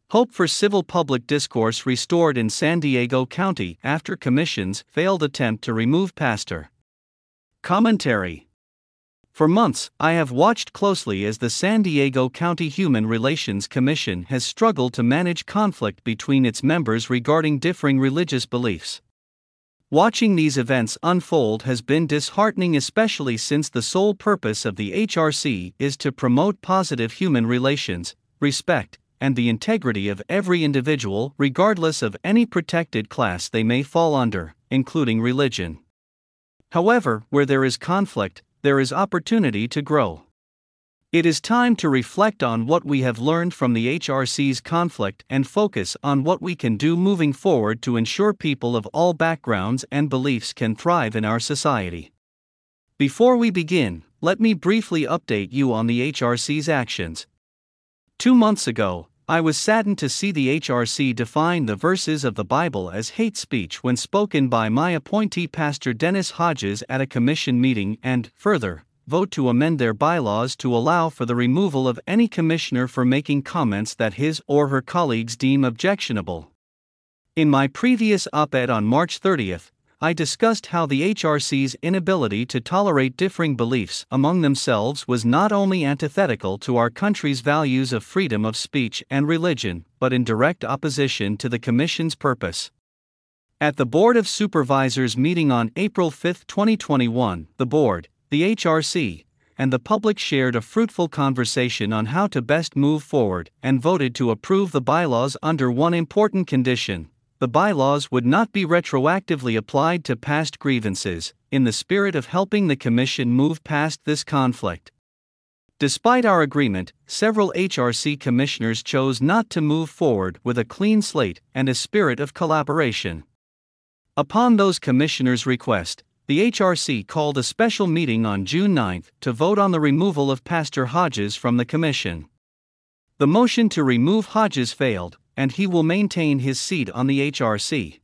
Hope for civil public discourse restored in San Diego County after Commission's failed attempt to remove pastor. Commentary. For months, I have watched closely as the San Diego County Human Relations Commission has struggled to manage conflict between its members regarding differing religious beliefs. Watching these events unfold has been disheartening, especially since the sole purpose of the HRC is to promote positive human relations, respect, and the integrity of every individual regardless of any protected class they may fall under, including religion. However, where there is conflict, there is opportunity to grow. It is time to reflect on what we have learned from the HRC's conflict and focus on what we can do moving forward to ensure people of all backgrounds and beliefs can thrive in our society. Before we begin, let me briefly update you on the HRC's actions. 2 months ago, I was saddened to see the HRC define the verses of the Bible as hate speech when spoken by my appointee Pastor Dennis Hodges at a commission meeting and, further, vote to amend their bylaws to allow for the removal of any commissioner for making comments that his or her colleagues deem objectionable. In my previous op-ed on March 30th, I discussed how the HRC's inability to tolerate differing beliefs among themselves was not only antithetical to our country's values of freedom of speech and religion, but in direct opposition to the Commission's purpose. At the Board of Supervisors meeting on April 5, 2021, the Board, the HRC, and the public shared a fruitful conversation on how to best move forward and voted to approve the bylaws under one important condition. The bylaws would not be retroactively applied to past grievances, in the spirit of helping the Commission move past this conflict. Despite our agreement, several HRC commissioners chose not to move forward with a clean slate and a spirit of collaboration. Upon those commissioners' request, the HRC called a special meeting on June 9 to vote on the removal of Pastor Hodges from the Commission. The motion to remove Hodges failed, and he will maintain his seat on the HRC.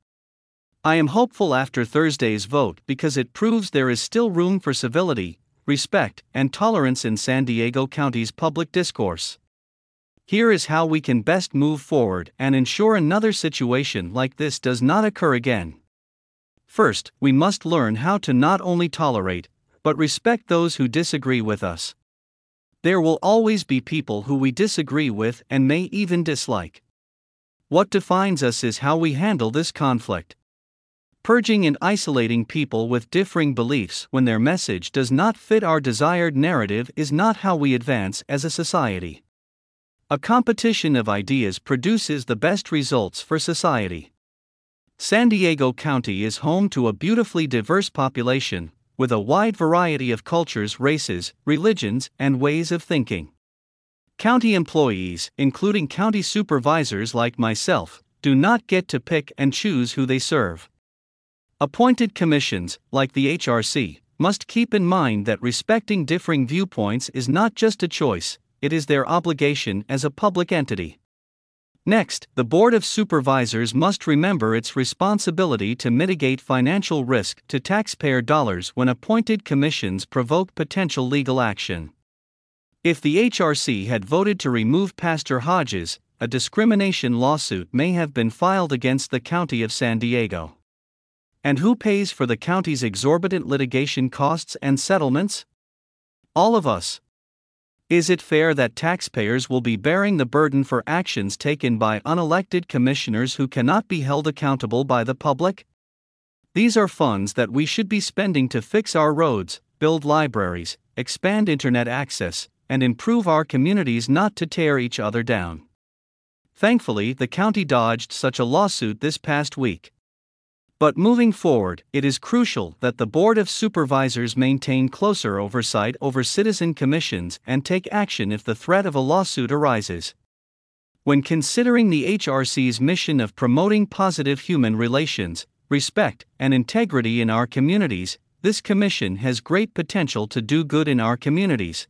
I am hopeful after Thursday's vote because it proves there is still room for civility, respect, and tolerance in San Diego County's public discourse. Here is how we can best move forward and ensure another situation like this does not occur again. First, we must learn how to not only tolerate, but respect those who disagree with us. There will always be people who we disagree with and may even dislike. What defines us is how we handle this conflict. Purging and isolating people with differing beliefs when their message does not fit our desired narrative is not how we advance as a society. A competition of ideas produces the best results for society. San Diego County is home to a beautifully diverse population, with a wide variety of cultures, races, religions, and ways of thinking. County employees, including county supervisors like myself, do not get to pick and choose who they serve. Appointed commissions, like the HRC, must keep in mind that respecting differing viewpoints is not just a choice, it is their obligation as a public entity. Next, the Board of Supervisors must remember its responsibility to mitigate financial risk to taxpayer dollars when appointed commissions provoke potential legal action. If the HRC had voted to remove Pastor Hodges, a discrimination lawsuit may have been filed against the County of San Diego. And who pays for the county's exorbitant litigation costs and settlements? All of us. Is it fair that taxpayers will be bearing the burden for actions taken by unelected commissioners who cannot be held accountable by the public? These are funds that we should be spending to fix our roads, build libraries, expand internet access, and improve our communities, not to tear each other down. Thankfully, the county dodged such a lawsuit this past week. But moving forward, it is crucial that the Board of Supervisors maintain closer oversight over citizen commissions and take action if the threat of a lawsuit arises. When considering the HRC's mission of promoting positive human relations, respect, and integrity in our communities, this commission has great potential to do good in our communities.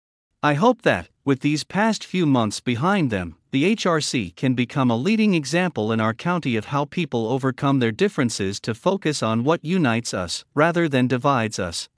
I hope that, with these past few months behind them, the HRC can become a leading example in our county of how people overcome their differences to focus on what unites us rather than divides us.